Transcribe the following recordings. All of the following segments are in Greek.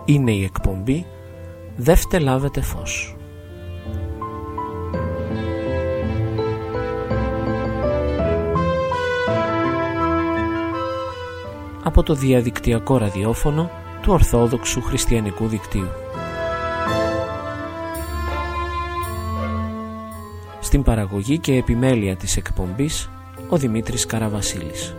Είναι η εκπομπή «Δεύτε λάβετε φως». Από το διαδικτυακό ραδιόφωνο του Ορθόδοξου Χριστιανικού Δικτύου. Στην παραγωγή και επιμέλεια της εκπομπής ο Δημήτρης Καραβασίλης.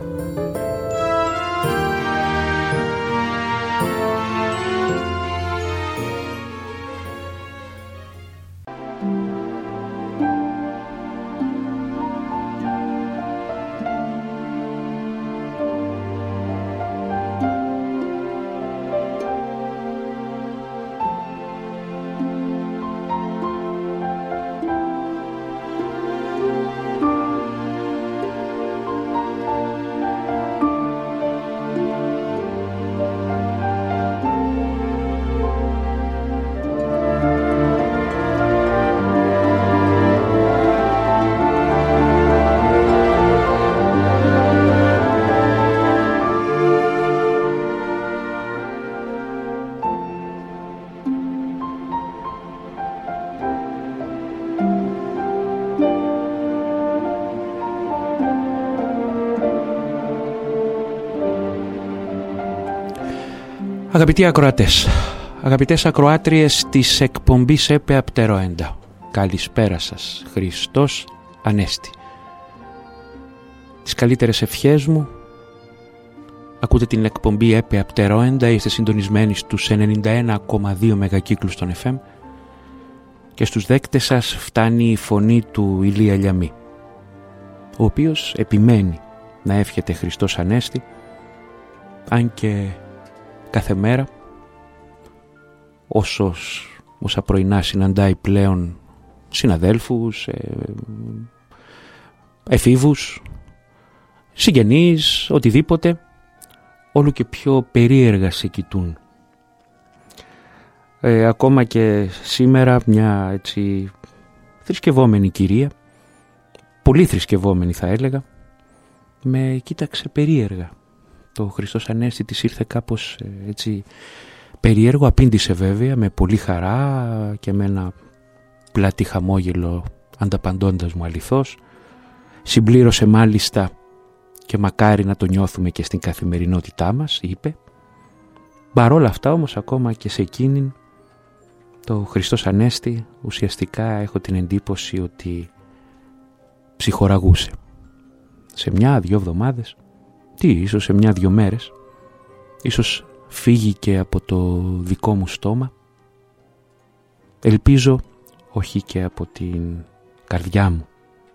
Αγαπητοί ακροατές, αγαπητές ακροάτριες της εκπομπής ΕΠΕ Απτερόεντα, καλησπέρα σας, Χριστός Ανέστη. Τις καλύτερες ευχές μου, ακούτε την εκπομπή ΕΠΕ Απτερόεντα, είστε συντονισμένοι στους 91,2 μεγακύκλους των FM και στους δέκτες σας φτάνει η φωνή του Ηλία Λιαμή, ο οποίος επιμένει να εύχεται Χριστός Ανέστη, αν και κάθε μέρα, όσα πρωινά συναντάει πλέον συναδέλφους, εφήβους, συγγενείς, οτιδήποτε, όλο και πιο περίεργα σε κοιτούν. Ακόμα και σήμερα μια έτσι θρησκευόμενη κυρία, πολύ θρησκευόμενη θα έλεγα, με κοίταξε περίεργα. Το Χριστός Ανέστη της ήρθε κάπως έτσι περίεργο, απήντησε βέβαια με πολύ χαρά και με ένα πλατή χαμόγελο ανταπαντώντας μου αληθώς. Συμπλήρωσε μάλιστα και μακάρι να το νιώθουμε και στην καθημερινότητά μας, είπε. Παρόλα αυτά όμως ακόμα και σε εκείνην το Χριστός Ανέστη ουσιαστικά έχω την εντύπωση ότι ψυχοραγούσε. Σε μια-δυο εβδομάδες, ίσως σε μια-δυο μέρες, ίσως φύγει και από το δικό μου στόμα, ελπίζω όχι και από την καρδιά μου.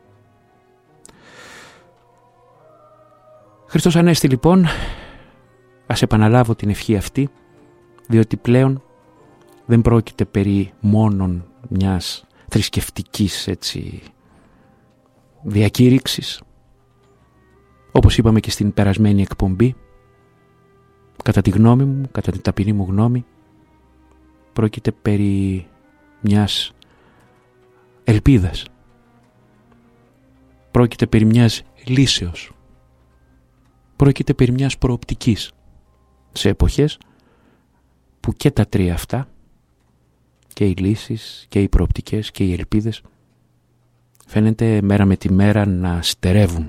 Χριστός Ανέστη λοιπόν, ας επαναλάβω την ευχή αυτή, διότι πλέον δεν πρόκειται περί μόνον μιας θρησκευτικής έτσι διακήρυξης. Όπως είπαμε και στην περασμένη εκπομπή, κατά τη γνώμη μου, κατά την ταπεινή μου γνώμη, πρόκειται περί μιας ελπίδας. Πρόκειται περί μιας λύσεως. Πρόκειται περί μιας προοπτικής σε εποχές που και τα τρία αυτά, και οι λύσεις και οι προοπτικές και οι ελπίδες, φαίνεται μέρα με τη μέρα να στερεύουν.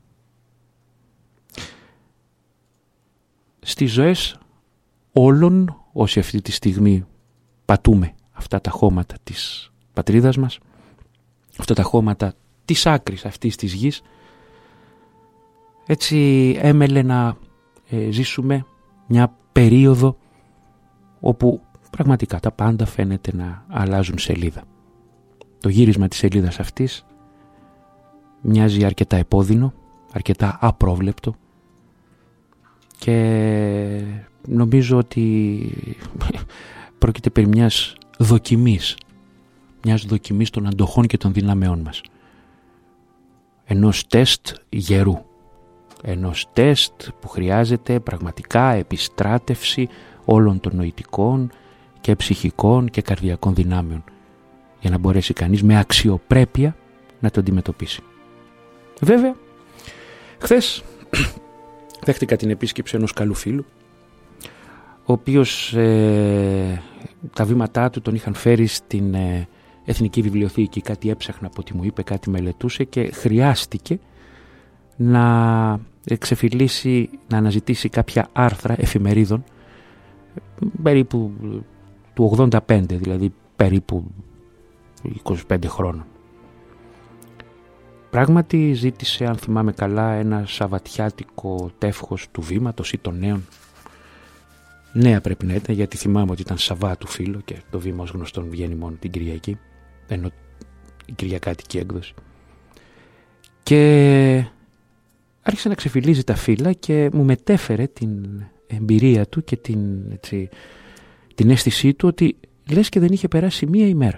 Στις ζωές όλων όσοι αυτή τη στιγμή πατούμε αυτά τα χώματα της πατρίδας μας, αυτά τα χώματα της άκρης αυτής της γης, έτσι έμελε να ζήσουμε μια περίοδο όπου πραγματικά τα πάντα φαίνεται να αλλάζουν σελίδα. Το γύρισμα της σελίδας αυτής μοιάζει αρκετά επώδυνο, αρκετά απρόβλεπτο, και νομίζω ότι πρόκειται περί μιας δοκιμής των αντοχών και των δυνάμεών μας. Ενός τεστ γερού, ενός τεστ που χρειάζεται πραγματικά επιστράτευση όλων των νοητικών και ψυχικών και καρδιακών δυνάμεων για να μπορέσει κανείς με αξιοπρέπεια να το αντιμετωπίσει. Βέβαια, χθες δέχτηκα την επίσκεψη ενός καλού φίλου, ο οποίος τα βήματά του τον είχαν φέρει στην Εθνική Βιβλιοθήκη. Κάτι έψαχνα από ό,τι μου είπε, κάτι μελετούσε και χρειάστηκε να ξεφυλίσει, να αναζητήσει κάποια άρθρα εφημερίδων περίπου του 85, δηλαδή περίπου 25 χρόνων. Πράγματι ζήτησε, αν θυμάμαι καλά, ένα σαββατιάτικο τεύχος του Βήματος ή των Νέων. Νέα πρέπει να ήταν, γιατί θυμάμαι ότι ήταν Σαββάτου φίλο και το Βήμα ως γνωστόν βγαίνει μόνο την Κυριακή, ενώ η Κυριακάτικη έκδοση. Και άρχισε να ξεφυλίζει τα φύλλα και μου μετέφερε την εμπειρία του και την αίσθησή του ότι λες και δεν είχε περάσει μία ημέρα.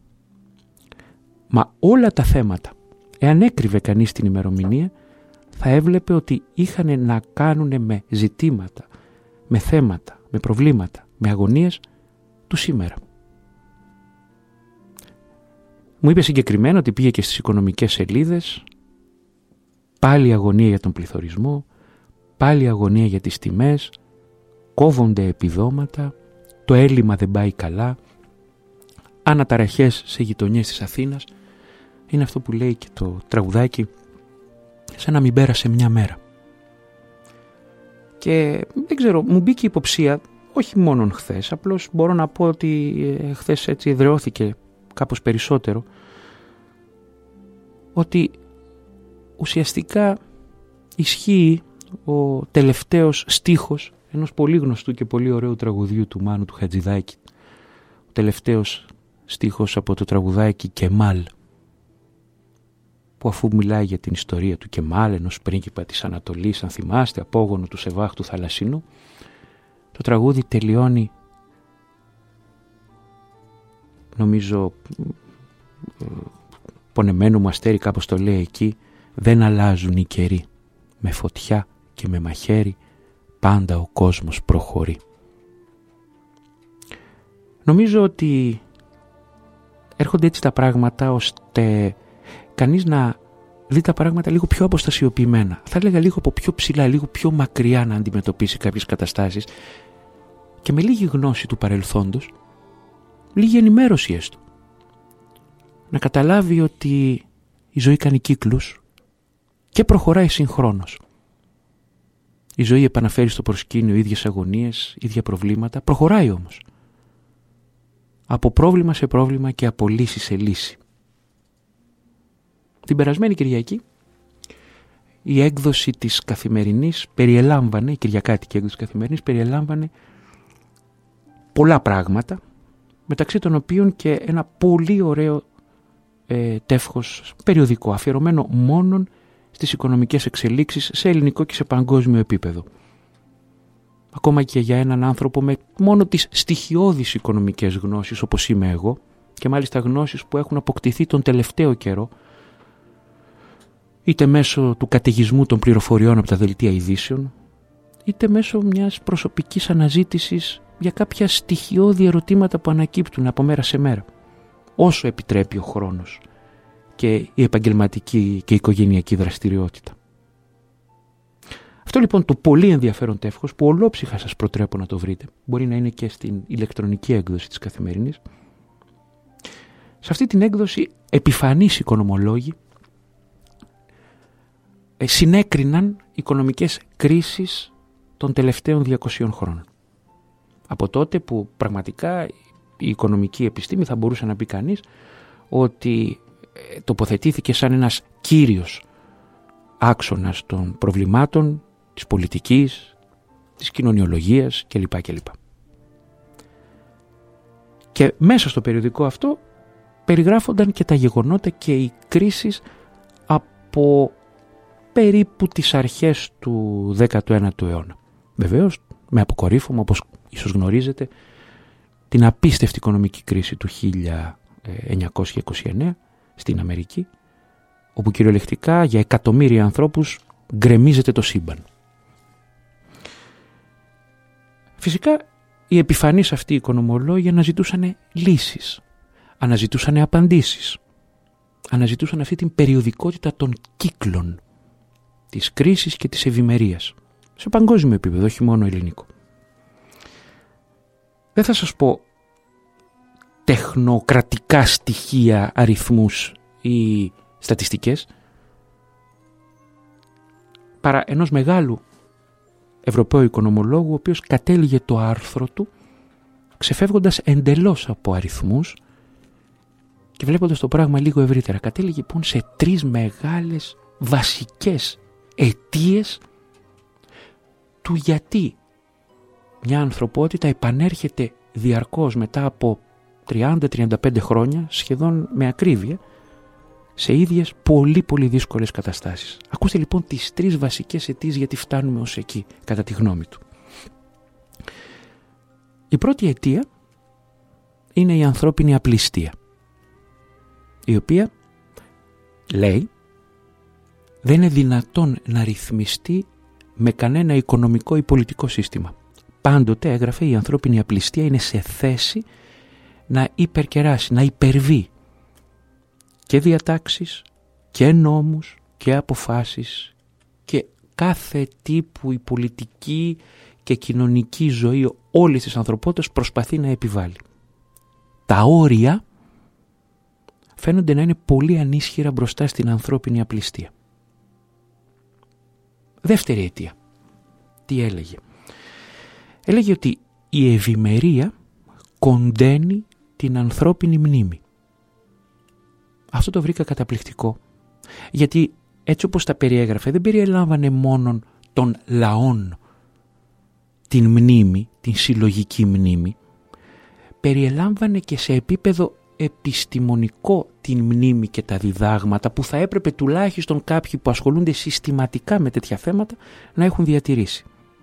Μα όλα τα θέματα, εάν έκρυβε κανείς την ημερομηνία, θα έβλεπε ότι είχαν να κάνουν με ζητήματα, με θέματα, με προβλήματα, με αγωνίες του σήμερα. Μου είπε συγκεκριμένα ότι πήγε και στις οικονομικές σελίδες, πάλι αγωνία για τον πληθωρισμό, πάλι αγωνία για τις τιμές, κόβονται επιδόματα, το έλλειμμα δεν πάει καλά, αναταραχές σε γειτονιές της Αθήνας. Είναι αυτό που λέει και το τραγουδάκι, σαν να μην πέρασε μια μέρα. Και δεν ξέρω, μου μπήκε υποψία, όχι μόνον χθες, απλώς μπορώ να πω ότι χθες έτσι εδραιώθηκε κάπως περισσότερο, ότι ουσιαστικά ισχύει ο τελευταίος στίχος ενός πολύ γνωστού και πολύ ωραίου τραγουδιού του Μάνου του Χατζηδάκη, ο τελευταίος στίχος από το τραγουδάκι Κεμάλ, που αφού μιλάει για την ιστορία του Κεμάλ, ενός πρίγκιπα της Ανατολής, αν θυμάστε, απόγονο του Σεβάχ του Θαλασσινού, το τραγούδι τελειώνει, νομίζω πονεμένο μου αστέρι κάπως το λέει εκεί, δεν αλλάζουν οι καιροί, με φωτιά και με μαχαίρι πάντα ο κόσμος προχωρεί. Νομίζω ότι έρχονται έτσι τα πράγματα ώστε κανείς να δει τα πράγματα λίγο πιο αποστασιοποιημένα. Θα έλεγα λίγο από πιο ψηλά, λίγο πιο μακριά να αντιμετωπίσει κάποιες καταστάσεις και με λίγη γνώση του παρελθόντος, λίγη ενημέρωση έστω. Να καταλάβει ότι η ζωή κάνει κύκλους και προχωράει συγχρόνως. Η ζωή επαναφέρει στο προσκήνιο ίδιες αγωνίες, ίδια προβλήματα, προχωράει όμως. Από πρόβλημα σε πρόβλημα και από λύση σε λύση. Την περασμένη Κυριακή η έκδοση της Καθημερινής περιελάμβανε, η κυριακάτικη έκδοση της Καθημερινής περιελάμβανε πολλά πράγματα, μεταξύ των οποίων και ένα πολύ ωραίο τεύχος περιοδικό, αφιερωμένο μόνον στις οικονομικές εξελίξεις σε ελληνικό και σε παγκόσμιο επίπεδο. Ακόμα και για έναν άνθρωπο με μόνο τις στοιχειώδεις οικονομικές γνώσεις όπως είμαι εγώ, και μάλιστα γνώσεις που έχουν αποκτηθεί τον τελευταίο καιρό, είτε μέσω του καταιγισμού των πληροφοριών από τα δελτία ειδήσεων, είτε μέσω μιας προσωπικής αναζήτησης για κάποια στοιχειώδη ερωτήματα που ανακύπτουν από μέρα σε μέρα, όσο επιτρέπει ο χρόνος και η επαγγελματική και η οικογενειακή δραστηριότητα. Αυτό λοιπόν το πολύ ενδιαφέρον τεύχος, που ολόψυχα σας προτρέπω να το βρείτε, μπορεί να είναι και στην ηλεκτρονική έκδοση της Καθημερινής. Σε αυτή την έκδοση επιφανείς οικονομολόγοι συνέκριναν οικονομικές κρίσεις των τελευταίων 200 χρόνων. Από τότε που πραγματικά η οικονομική επιστήμη, θα μπορούσε να πει κανείς, ότι τοποθετήθηκε σαν ένας κύριος άξονας των προβλημάτων της πολιτικής, της κοινωνιολογίας κλπ. Και μέσα στο περιοδικό αυτό περιγράφονταν και τα γεγονότα και οι κρίσεις από περίπου τις αρχές του 19ου αιώνα. Βεβαίως με αποκορύφωμα, όπως ίσως γνωρίζετε, την απίστευτη οικονομική κρίση του 1929 στην Αμερική, όπου κυριολεκτικά για εκατομμύρια ανθρώπους γκρεμίζεται το σύμπαν. Φυσικά οι επιφανείς αυτοί οι οικονομολόγοι αναζητούσαν λύσεις, αναζητούσαν απαντήσεις, αναζητούσαν αυτή την περιοδικότητα των κύκλων της κρίσης και της ευημερίας, σε παγκόσμιο επίπεδο, όχι μόνο ελληνικό. δεν θα σας πω τεχνοκρατικά στοιχεία, αριθμούς ή στατιστικές, παρά ενός μεγάλου Ευρωπαίου οικονομολόγου, ο οποίος κατέληγε το άρθρο του ξεφεύγοντας εντελώς από αριθμούς και βλέποντας το πράγμα λίγο ευρύτερα. Κατέληγε λοιπόν σε 3 μεγάλες βασικές αιτίες του γιατί μια ανθρωπότητα επανέρχεται διαρκώς μετά από 30-35 χρόνια, σχεδόν με ακρίβεια, σε ίδιες πολύ πολύ δύσκολες καταστάσεις. Ακούστε λοιπόν τις 3 βασικές αιτίες γιατί φτάνουμε ως εκεί, κατά τη γνώμη του. Η πρώτη αιτία είναι η ανθρώπινη απληστία, η οποία λέει δεν είναι δυνατόν να ρυθμιστεί με κανένα οικονομικό ή πολιτικό σύστημα. Πάντοτε, έγραφε, η ανθρώπινη απληστία είναι σε θέση να υπερκεράσει, να υπερβεί και διατάξεις και νόμους και αποφάσεις και κάθε τύπου η πολιτική και κοινωνική ζωή όλης της ανθρωπότητας προσπαθεί να επιβάλλει. Τα όρια φαίνονται να είναι πολύ ανίσχυρα μπροστά στην ανθρώπινη απληστία. Δεύτερη αιτία. Τι έλεγε? Έλεγε ότι η ευημερία κοντένει την ανθρώπινη μνήμη. Αυτό το βρήκα καταπληκτικό, γιατί έτσι όπως τα περιέγραφε δεν περιέλαμβανε μόνον των λαών την μνήμη, την συλλογική μνήμη, περιελάμβανε και σε επίπεδο επιστημονικό την μνήμη και τα διδάγματα που θα έπρεπε τουλάχιστον κάποιοι που ασχολούνται συστηματικά με τέτοια θέματα να έχουν διατηρήσει.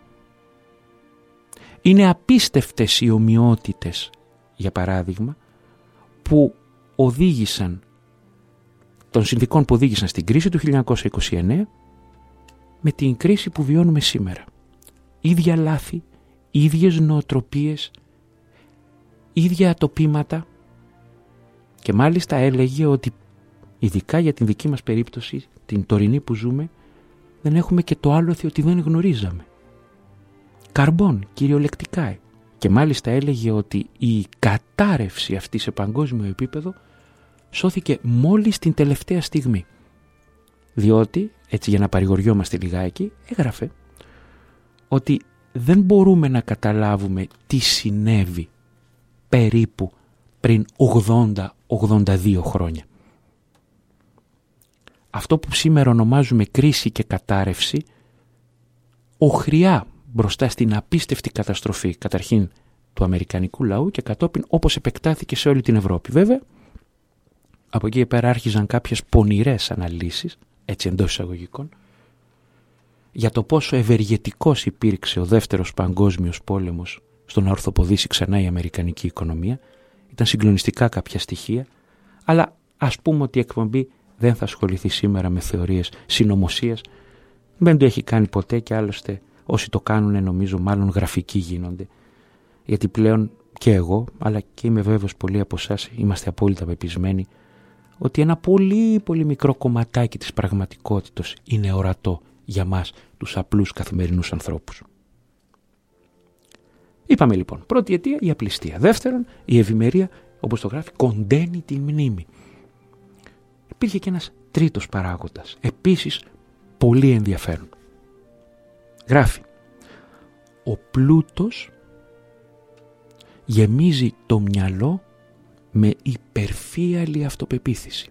Είναι απίστευτες οι ομοιότητες, για παράδειγμα, που οδήγησαν των συνθηκών που οδήγησαν στην κρίση του 1929 με την κρίση που βιώνουμε σήμερα. Ίδια λάθη, ίδιες νοοτροπίες, ίδια ατοπήματα, και μάλιστα έλεγε ότι ειδικά για την δική μας περίπτωση, την τωρινή που ζούμε, δεν έχουμε και το άλοθη ότι δεν γνωρίζαμε. Καρμπόν, κυριολεκτικά. Και μάλιστα έλεγε ότι η κατάρρευση αυτή σε παγκόσμιο επίπεδο σώθηκε μόλις την τελευταία στιγμή. Διότι, έτσι για να παρηγοριόμαστε λιγάκι, έγραφε ότι δεν μπορούμε να καταλάβουμε τι συνέβη περίπου πριν 80-82 χρόνια. Αυτό που σήμερα ονομάζουμε κρίση και κατάρρευση, οχριά μπροστά στην απίστευτη καταστροφή καταρχήν του αμερικανικού λαού και κατόπιν όπως επεκτάθηκε σε όλη την Ευρώπη. Βέβαια, από εκεί πέρα άρχιζαν κάποιες πονηρές αναλύσεις, έτσι εντός εισαγωγικών, για το πόσο ευεργετικός υπήρξε ο δεύτερος παγκόσμιος πόλεμος στο να ορθοποδήσει ξανά η αμερικανική οικονομία. Ήταν συγκλονιστικά κάποια στοιχεία, αλλά ας πούμε ότι η εκπομπή δεν θα ασχοληθεί σήμερα με θεωρίες συνωμοσίας. Δεν το έχει κάνει ποτέ και άλλωστε όσοι το κάνουν νομίζω μάλλον γραφικοί γίνονται. Γιατί πλέον και εγώ, αλλά και είμαι βέβαιος πολλοί από εσάς είμαστε απόλυτα πεπισμένοι ότι ένα πολύ πολύ μικρό κομματάκι της πραγματικότητας είναι ορατό για μας τους απλούς καθημερινούς ανθρώπους. Είπαμε λοιπόν, πρώτη αιτία η απληστία. Δεύτερον, η ευημερία, όπως το γράφει, κοντένει τη μνήμη. Υπήρχε και ένας τρίτος παράγοντας, επίσης πολύ ενδιαφέρον. Γράφει, ο πλούτος γεμίζει το μυαλό με υπερφύαλη αυτοπεποίθηση.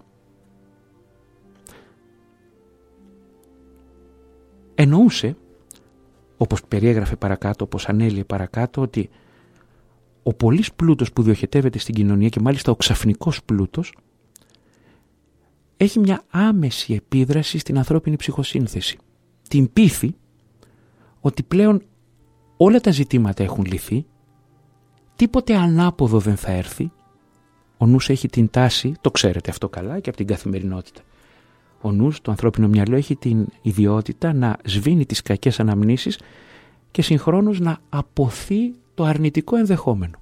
Εννοούσε, όπως περιέγραφε παρακάτω, όπως ανέλυε παρακάτω, ότι ο πολύς πλούτος που διοχετεύεται στην κοινωνία και μάλιστα ο ξαφνικός πλούτος έχει μια άμεση επίδραση στην ανθρώπινη ψυχοσύνθεση. Την πείθει ότι πλέον όλα τα ζητήματα έχουν λυθεί, τίποτε ανάποδο δεν θα έρθει. Ο νους έχει την τάση, το ξέρετε αυτό καλά και από την καθημερινότητα. Ο νους, το ανθρώπινο μυαλό, έχει την ιδιότητα να σβήνει τις κακές αναμνήσεις και συγχρόνως να αποθεί το αρνητικό ενδεχόμενο.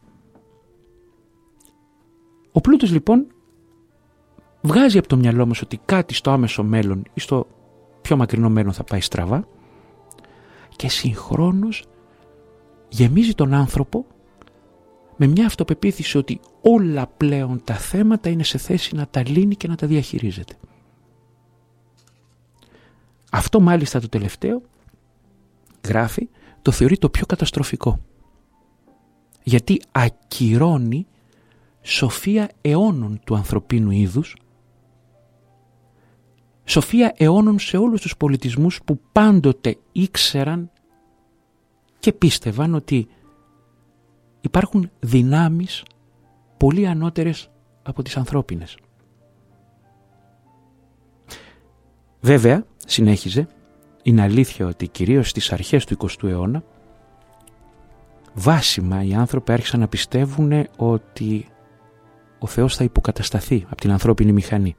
Ο πλούτος λοιπόν βγάζει από το μυαλό μας ότι κάτι στο άμεσο μέλλον ή στο πιο μακρινό μέλλον θα πάει στραβά και συγχρόνως γεμίζει τον άνθρωπο με μια αυτοπεποίθηση ότι όλα πλέον τα θέματα είναι σε θέση να τα λύνει και να τα διαχειρίζεται. Αυτό μάλιστα το τελευταίο, γράφει, το θεωρεί το πιο καταστροφικό. Γιατί ακυρώνει σοφία αιώνων του ανθρωπίνου είδους, σοφία αιώνων σε όλους τους πολιτισμούς που πάντοτε ήξεραν και πίστευαν ότι υπάρχουν δυνάμεις πολύ ανώτερες από τις ανθρώπινες. Βέβαια, συνέχιζε, είναι αλήθεια ότι κυρίως στις αρχές του 20ου αιώνα βάσιμα οι άνθρωποι άρχισαν να πιστεύουν ότι ο Θεός θα υποκατασταθεί από την ανθρώπινη μηχανή.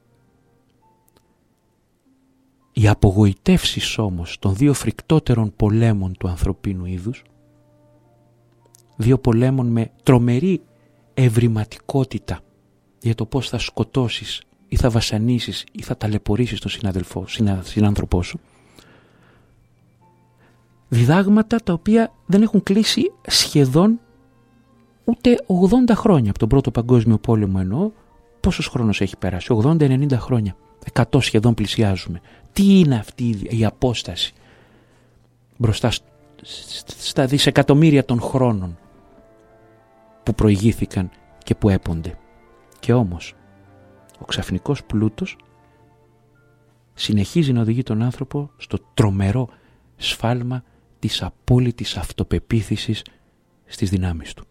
Οι απογοητεύσεις όμως των δύο φρικτότερων πολέμων του ανθρωπίνου είδους, δύο πολέμων με τρομερή ευρηματικότητα για το πώς θα σκοτώσεις ή θα βασανίσεις ή θα ταλαιπωρήσεις τον συνάνθρωπό σου, διδάγματα τα οποία δεν έχουν κλείσει σχεδόν ούτε 80 χρόνια από τον Πρώτο Παγκόσμιο Πόλεμο, εννοώ. Πόσος χρόνος έχει περάσει? 80-90 χρόνια. 100 σχεδόν πλησιάζουμε. Τι είναι αυτή η απόσταση μπροστά στα δισεκατομμύρια των χρόνων που προηγήθηκαν και που έπονται? Και όμως ο ξαφνικός πλούτος συνεχίζει να οδηγεί τον άνθρωπο στο τρομερό σφάλμα της απόλυτης αυτοπεποίθησης στις δυνάμεις του.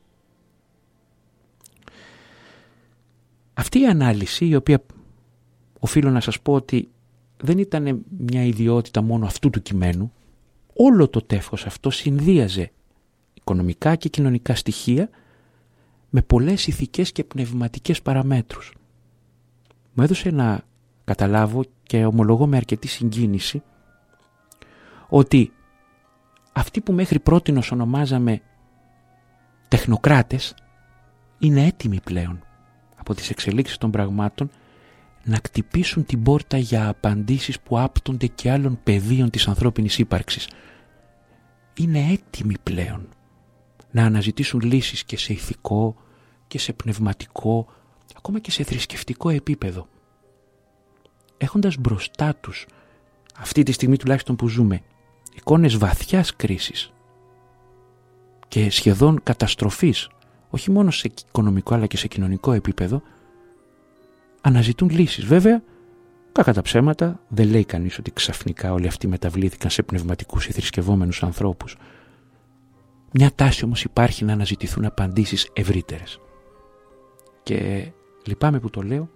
Αυτή η ανάλυση, η οποία οφείλω να σας πω ότι δεν ήταν μια ιδιότητα μόνο αυτού του κειμένου, όλο το τεύχος αυτό συνδύαζε οικονομικά και κοινωνικά στοιχεία με πολλές ηθικές και πνευματικές παραμέτρους. Μου έδωσε να καταλάβω, και ομολογώ με αρκετή συγκίνηση, ότι αυτοί που μέχρι πρότινος ονομάζαμε τεχνοκράτες είναι έτοιμοι πλέον από τις εξελίξεις των πραγμάτων να κτυπήσουν την πόρτα για απαντήσεις που άπτονται και άλλων πεδίων της ανθρώπινης ύπαρξης. Είναι έτοιμοι πλέον να αναζητήσουν λύσεις και σε ηθικό και σε πνευματικό, ακόμα και σε θρησκευτικό επίπεδο. Έχοντας μπροστά τους, αυτή τη στιγμή τουλάχιστον που ζούμε, εικόνες βαθιάς κρίσης και σχεδόν καταστροφής, όχι μόνο σε οικονομικό αλλά και σε κοινωνικό επίπεδο, αναζητούν λύσεις. Βέβαια, κακά τα ψέματα, δεν λέει κανείς ότι ξαφνικά όλοι αυτοί μεταβλήθηκαν σε πνευματικούς ή θρησκευόμενους ανθρώπους. Μια τάση όμως υπάρχει να αναζητηθούν απαντήσεις ευρύτερες. Και λυπάμαι που το λέω,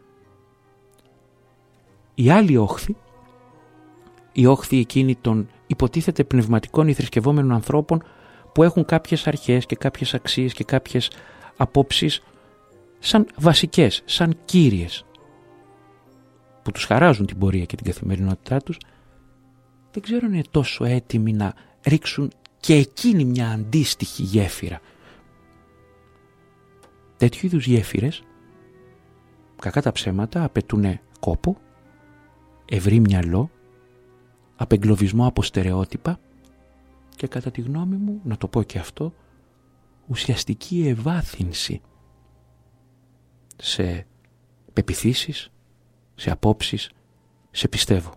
η άλλη όχθη, η όχθη εκείνη των υποτίθεται πνευματικών ή θρησκευόμενων ανθρώπων που έχουν κάποιες αρχές και κάποιες αξίες και κάποιες απόψεις σαν βασικές, σαν κύριες, που τους χαράζουν την πορεία και την καθημερινότητά τους, δεν ξέρω αν είναι τόσο έτοιμοι να ρίξουν και εκείνη μια αντίστοιχη γέφυρα. Τέτοιου είδους γέφυρες, κακά τα ψέματα, απαιτούν κόπο, ευρύ μυαλό, απεγκλωβισμό από στερεότυπα και κατά τη γνώμη μου, να το πω και αυτό, ουσιαστική ευάθυνση σε πεποιθήσεις, σε απόψεις, σε πιστεύω.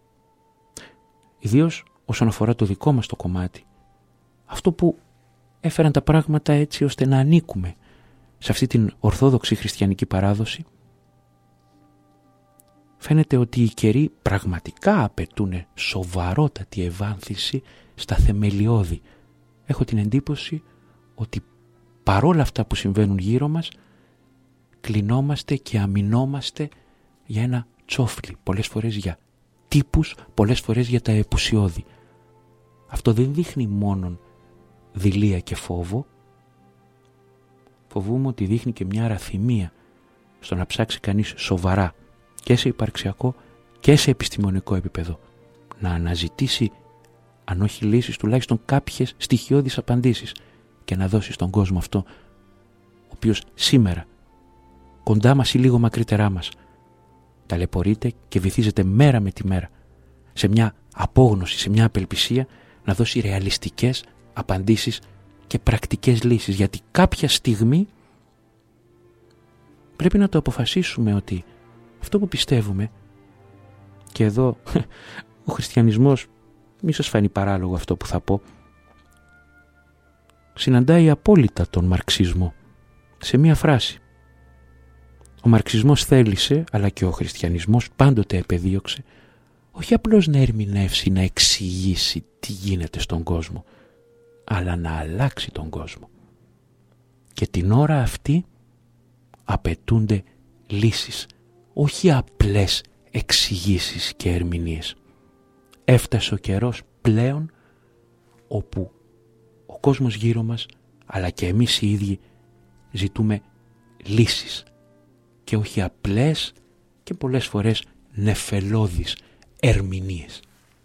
Ιδίως όσον αφορά το δικό μας το κομμάτι, αυτό που έφεραν τα πράγματα έτσι ώστε να ανήκουμε σε αυτή την ορθόδοξη χριστιανική παράδοση, φαίνεται ότι οι καιροί πραγματικά απαιτούν σοβαρότατη ευάνθηση στα θεμελιώδη. Έχω την εντύπωση ότι παρόλα αυτά που συμβαίνουν γύρω μας, κλεινόμαστε και αμυνόμαστε για ένα τσόφλι, πολλές φορές για τύπους, πολλές φορές για τα επουσιώδη. Αυτό δεν δείχνει μόνον δειλία και φόβο. Φοβούμαι ότι δείχνει και μια αραθυμία στο να ψάξει κανείς σοβαρά και σε υπαρξιακό και σε επιστημονικό επίπεδο να αναζητήσει, αν όχι λύσεις, τουλάχιστον κάποιες στοιχειώδεις απαντήσεις και να δώσει στον κόσμο αυτό, ο οποίος σήμερα κοντά μας ή λίγο μακρύτερά μας ταλαιπωρείται και βυθίζεται μέρα με τη μέρα σε μια απόγνωση, σε μια απελπισία, να δώσει ρεαλιστικές απαντήσεις και πρακτικές λύσεις, γιατί κάποια στιγμή πρέπει να το αποφασίσουμε ότι αυτό που πιστεύουμε, και εδώ ο χριστιανισμός, μη σας φανεί παράλογο αυτό που θα πω, συναντάει απόλυτα τον μαρξισμό σε μία φράση. Ο μαρξισμός θέλησε, αλλά και ο χριστιανισμός πάντοτε επεδίωξε, όχι απλώς να ερμηνεύσει, να εξηγήσει τι γίνεται στον κόσμο, αλλά να αλλάξει τον κόσμο. Και την ώρα αυτή απαιτούνται λύσεις, όχι απλές εξηγήσεις και ερμηνείες. Έφτασε ο καιρός πλέον όπου ο κόσμος γύρω μας, αλλά και εμείς οι ίδιοι, ζητούμε λύσεις και όχι απλές και πολλές φορές νεφελώδεις ερμηνείες.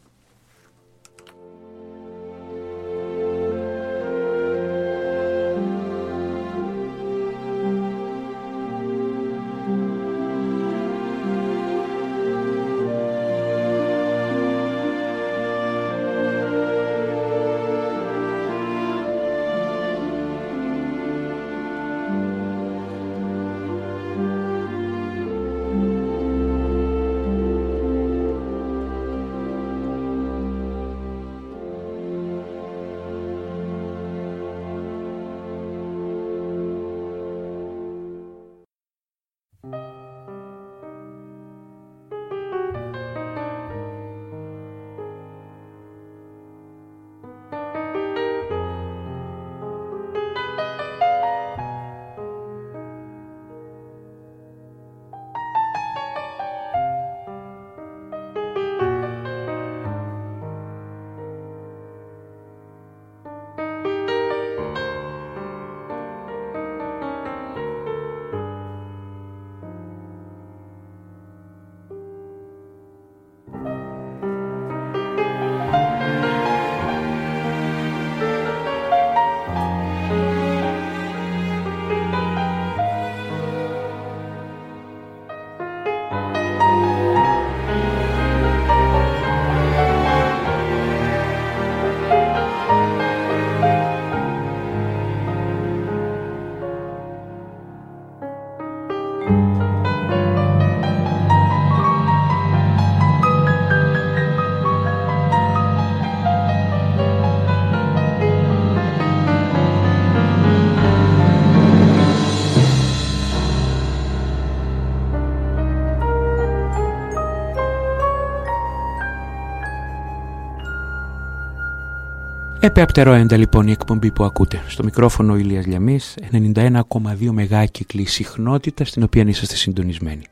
Επεαπτερόεντα λοιπόν η εκπομπή που ακούτε. Στο μικρόφωνο ο Ηλίας Λιαμής, 91,2 μεγάκυκλη συχνότητα στην οποία είσαστε συντονισμένοι.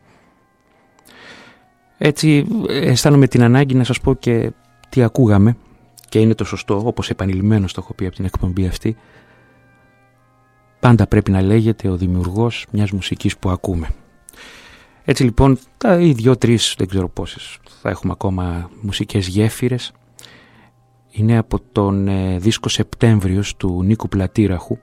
Έτσι αισθάνομαι την ανάγκη να σας πω και τι ακούγαμε, και είναι το σωστό, όπως επανειλημμένως το έχω πει από την εκπομπή αυτή. Πάντα πρέπει να λέγεται ο δημιουργός μιας μουσικής που ακούμε. Έτσι λοιπόν, οι 2-3, δεν ξέρω πόσες, θα έχουμε ακόμα μουσικές γέφυρες. Είναι από τον δίσκο Σεπτέμβριος του Νίκου Πλατήραχου.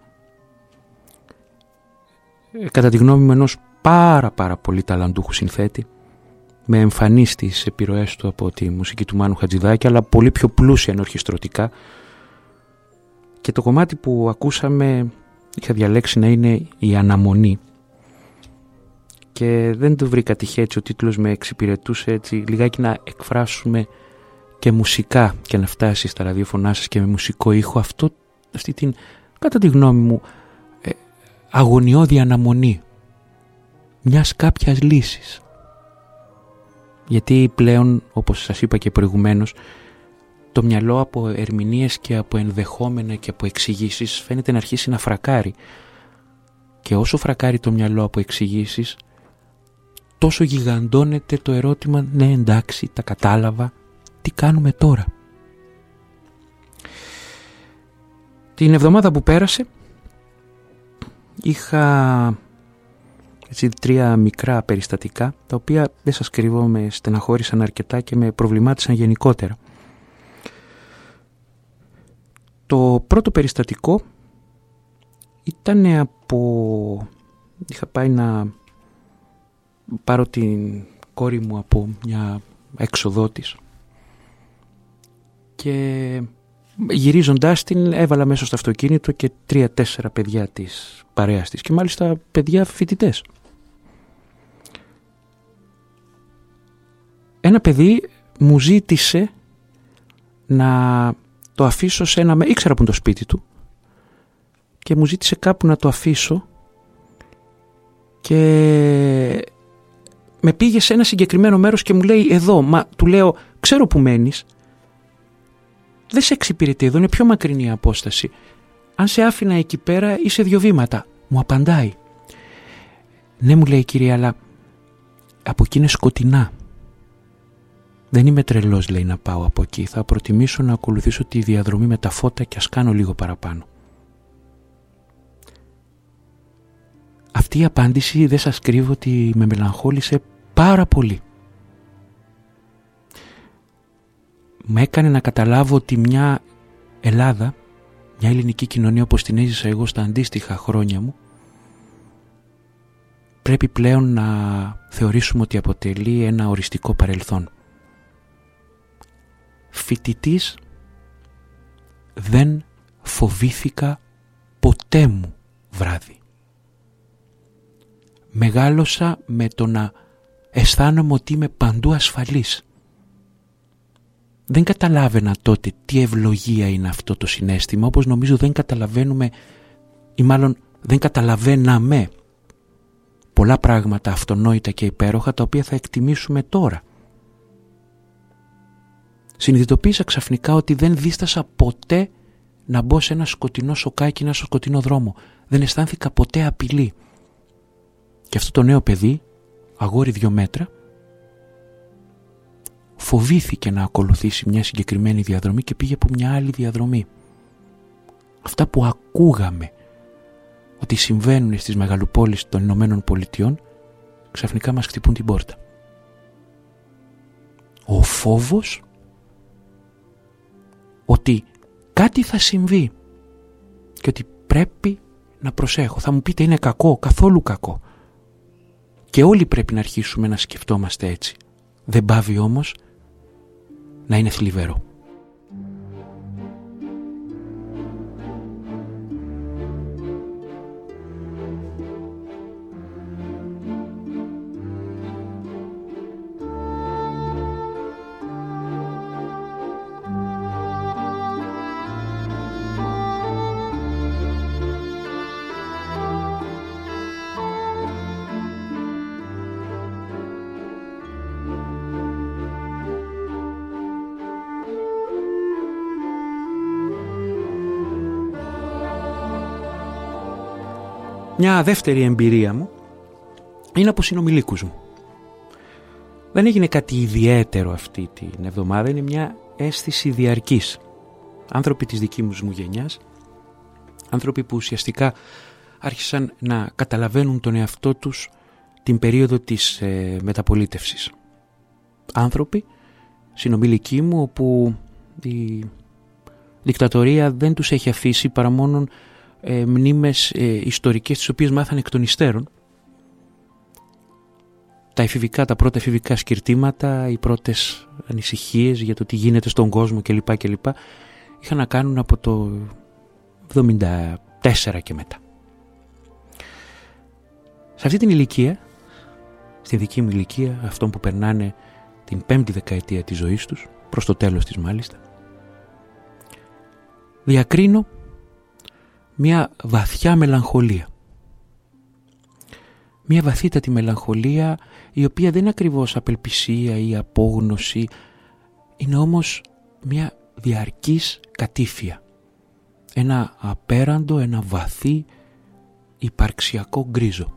Κατά τη γνώμη μου ενός πάρα πολύ ταλαντούχου συνθέτη, με εμφανείς τις επιρροές του από τη μουσική του Μάνου Χατζηδάκη, αλλά πολύ πιο πλούσια ενορχιστρωτικά. Και το κομμάτι που ακούσαμε είχα διαλέξει να είναι η Αναμονή. Και δεν το βρήκα τυχαία, έτσι ο τίτλος με εξυπηρετούσε έτσι λιγάκι να εκφράσουμε και μουσικά και να φτάσει στα ραδιοφωνά σας και με μουσικό ήχο αυτή την, κατά τη γνώμη μου, αγωνιώδη αναμονή μιας κάποιας λύσης. Γιατί πλέον, όπως σας είπα και προηγουμένως, το μυαλό από ερμηνείες και από ενδεχόμενα και από εξηγήσεις φαίνεται να αρχίσει να φρακάρει. Και όσο φρακάρει το μυαλό από εξηγήσεις, τόσο γιγαντώνεται το ερώτημα, ναι εντάξει, τα κατάλαβα, τι κάνουμε τώρα. Την εβδομάδα που πέρασε είχα έτσι 3 μικρά περιστατικά, τα οποία δεν σας κρύβω με στεναχώρησαν αρκετά και με προβλημάτισαν γενικότερα. Το πρώτο περιστατικό ήταν είχα πάει να πάρω την κόρη μου από μια έξοδό της και Γυρίζοντάς την έβαλα μέσα στο αυτοκίνητο και 3-4 παιδιά της παρέας της και μάλιστα παιδιά φοιτητές. Ένα παιδί μου ζήτησε να το αφήσω σε ένα... Ήξερα που είναι το σπίτι του και μου ζήτησε κάπου να το αφήσω και με πήγε σε ένα συγκεκριμένο μέρος και μου λέει εδώ, μα του λέω ξέρω που μένεις, δεν σε εξυπηρετεί εδώ, είναι πιο μακρινή η απόσταση, αν σε άφηνα εκεί πέρα είσαι 2 βήματα. Μου απαντάει, ναι μου λέει κυρία, αλλά από εκεί είναι σκοτεινά. Δεν είμαι τρελός, λέει, να πάω από εκεί. Θα προτιμήσω να ακολουθήσω τη διαδρομή με τα φώτα και ας κάνω λίγο παραπάνω. Αυτή η απάντηση, δεν σας κρύβω ότι με μελαγχόλησε πάρα πολύ. Με έκανε να καταλάβω ότι μια Ελλάδα, μια ελληνική κοινωνία όπως την έζησα εγώ στα αντίστοιχα χρόνια μου, πρέπει πλέον να θεωρήσουμε ότι αποτελεί ένα οριστικό παρελθόν. Φοιτητής δεν φοβήθηκα ποτέ μου βράδυ. Μεγάλωσα με το να αισθάνομαι ότι είμαι παντού ασφαλής. Δεν καταλάβαινα τότε τι ευλογία είναι αυτό το συναίσθημα, όπως νομίζω δεν καταλαβαίνουμε, ή μάλλον δεν καταλαβαίναμε πολλά πράγματα αυτονόητα και υπέροχα, τα οποία θα εκτιμήσουμε τώρα. Συνειδητοποίησα ξαφνικά ότι δεν δίστασα ποτέ να μπω σε ένα σκοτεινό σοκάκι, ένα σκοτεινό δρόμο. Δεν αισθάνθηκα ποτέ απειλή. Και αυτό το νέο παιδί, αγόρι 2 μέτρα, φοβήθηκε να ακολουθήσει μια συγκεκριμένη διαδρομή και πήγε από μια άλλη διαδρομή. Αυτά που ακούγαμε ότι συμβαίνουν στις μεγαλοπόλεις των Ηνωμένων Πολιτειών, ξαφνικά μας χτυπούν την πόρτα. Ο φόβος ότι κάτι θα συμβεί και ότι πρέπει να προσέχω. Θα μου πείτε είναι κακό, καθόλου κακό. Και όλοι πρέπει να αρχίσουμε να σκεφτόμαστε έτσι. Δεν πάβει όμως να είναι θλιβερό. Μια δεύτερη εμπειρία μου είναι από συνομιλίκους μου. Δεν έγινε κάτι ιδιαίτερο αυτή την εβδομάδα, είναι μια αίσθηση διαρκής. Άνθρωποι της δικής μου γενιάς, άνθρωποι που ουσιαστικά άρχισαν να καταλαβαίνουν τον εαυτό τους την περίοδο της μεταπολίτευσης. Άνθρωποι, συνομιλικοί μου, όπου η δικτατορία δεν τους έχει αφήσει παρά μόνον μνήμες ιστορικές, τις οποίες μάθανε εκ των υστέρων. Τα πρώτα εφηβικά σκυρτήματα, οι πρώτες ανησυχίες για το τι γίνεται στον κόσμο κλπ. Είχαν να κάνουν από το 1974 και μετά. Σε αυτή την ηλικία, στη δική μου ηλικία, αυτών που περνάνε την 5η δεκαετία της ζωής τους, προς το τέλος της μάλιστα, διακρίνω μια βαθιά μελαγχολία. Μια βαθύτατη μελαγχολία, η οποία δεν είναι ακριβώς απελπισία ή απόγνωση, είναι όμως μια διαρκής κατήφια. Ένα απέραντο, ένα βαθύ υπαρξιακό γκρίζο.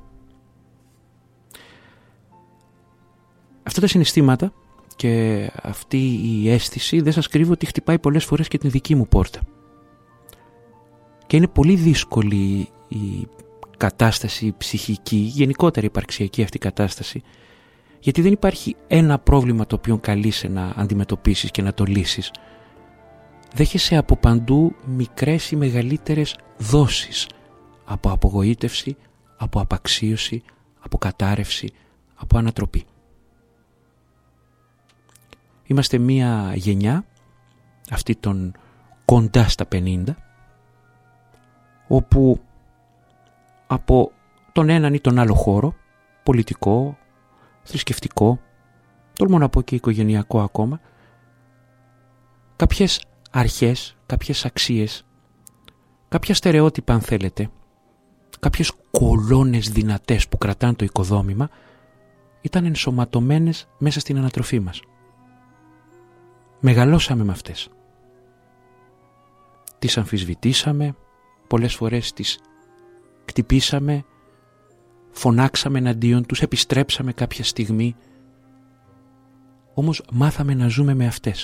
Αυτά τα συναισθήματα και αυτή η αίσθηση, δεν σας κρύβω ότι χτυπάει πολλές φορές και την δική μου πόρτα. Και είναι πολύ δύσκολη η κατάσταση ψυχική, γενικότερα υπαρξιακή αυτή η κατάσταση, γιατί δεν υπάρχει ένα πρόβλημα το οποίο καλείσαι να αντιμετωπίσεις και να το λύσεις. Δέχεσαι από παντού μικρές ή μεγαλύτερες δόσεις από απογοήτευση, από απαξίωση, από κατάρρευση, από ανατροπή. Είμαστε μία γενιά, αυτή των κοντά στα 50, όπου από τον έναν ή τον άλλο χώρο, πολιτικό, θρησκευτικό, τολμώ να πω και οικογενειακό ακόμα, κάποιες αρχές, κάποιες αξίες, κάποια στερεότυπα αν θέλετε, κάποιες κολόνες δυνατές που κρατάνε το οικοδόμημα, ήταν ενσωματωμένες μέσα στην ανατροφή μας. Μεγαλώσαμε με αυτές. Τις αμφισβητήσαμε, πολλές φορές τις κτυπήσαμε, φωνάξαμε εναντίον τους, επιστρέψαμε κάποια στιγμή, όμως μάθαμε να ζούμε με αυτές.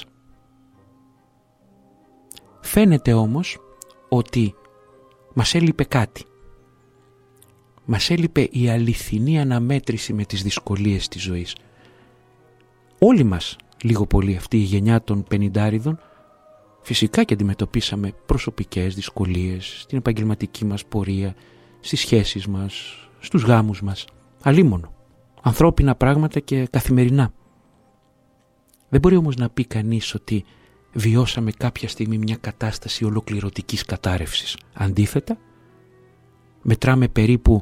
Φαίνεται όμως ότι μας έλειπε κάτι. Μας έλειπε η αληθινή αναμέτρηση με τις δυσκολίες της ζωής. Όλοι μας, λίγο πολύ αυτή η γενιά των 50'ριδων, φυσικά και αντιμετωπίσαμε προσωπικές δυσκολίες στην επαγγελματική μας πορεία, στις σχέσεις μας, στους γάμους μας, αλίμονο, ανθρώπινα πράγματα και καθημερινά. Δεν μπορεί όμως να πει κανείς ότι βιώσαμε κάποια στιγμή μια κατάσταση ολοκληρωτικής κατάρρευσης. Αντίθετα, μετράμε περίπου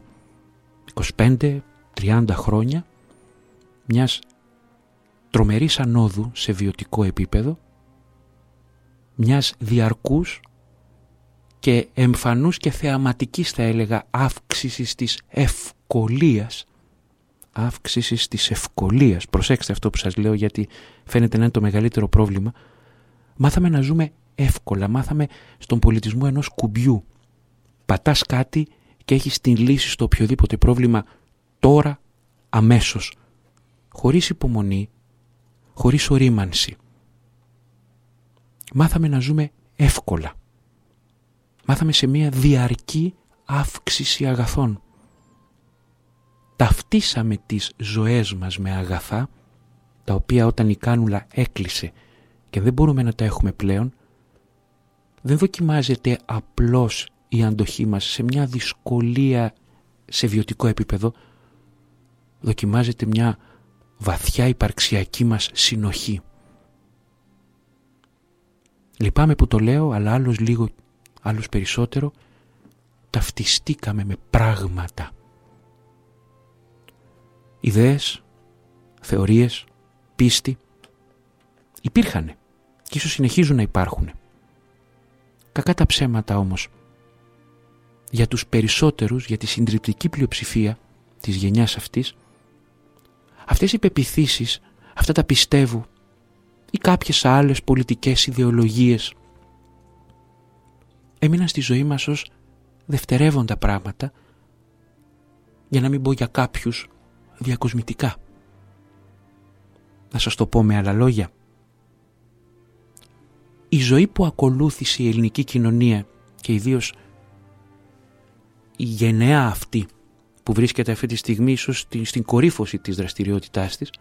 25-30 χρόνια μιας τρομερής ανόδου σε βιωτικό επίπεδο, μιας διαρκούς και εμφανούς και θεαματικής, θα έλεγα, αύξησης της ευκολίας. Αύξησης της ευκολίας. Προσέξτε αυτό που σας λέω, γιατί φαίνεται να είναι το μεγαλύτερο πρόβλημα. Μάθαμε να ζούμε εύκολα. Μάθαμε στον πολιτισμό ενός κουμπιού. Πατάς κάτι και έχεις την λύση στο οποιοδήποτε πρόβλημα τώρα, αμέσως. Χωρίς υπομονή, χωρίς ορίμανση. Μάθαμε να ζούμε εύκολα. Μάθαμε σε μια διαρκή αύξηση αγαθών. Ταυτίσαμε τις ζωές μας με αγαθά, τα οποία όταν η κάνουλα έκλεισε και δεν μπορούμε να τα έχουμε πλέον, δεν δοκιμάζεται απλώς η αντοχή μας σε μια δυσκολία σε βιωτικό επίπεδο, δοκιμάζεται μια βαθιά υπαρξιακή μας συνοχή. Λυπάμαι που το λέω, αλλά άλλος λίγο, άλλος περισσότερο, ταυτιστήκαμε με πράγματα. Ιδέες, θεωρίες, πίστη υπήρχανε και ίσως συνεχίζουν να υπάρχουν. Κακά τα ψέματα όμως. Για τους περισσότερους, για τη συντριπτική πλειοψηφία της γενιάς αυτής, αυτές οι πεποιθήσεις, αυτά τα πιστεύω, ή κάποιες άλλες πολιτικές ιδεολογίες έμειναν στη ζωή μας ως δευτερεύοντα πράγματα, για να μην πω για κάποιους διακοσμητικά. Να σας το πω με άλλα λόγια. Η ζωή που ακολούθησε η ελληνική κοινωνία και ιδίως η γενεά αυτή που βρίσκεται αυτή τη στιγμή ίσως στην κορύφωση της δραστηριότητάς της,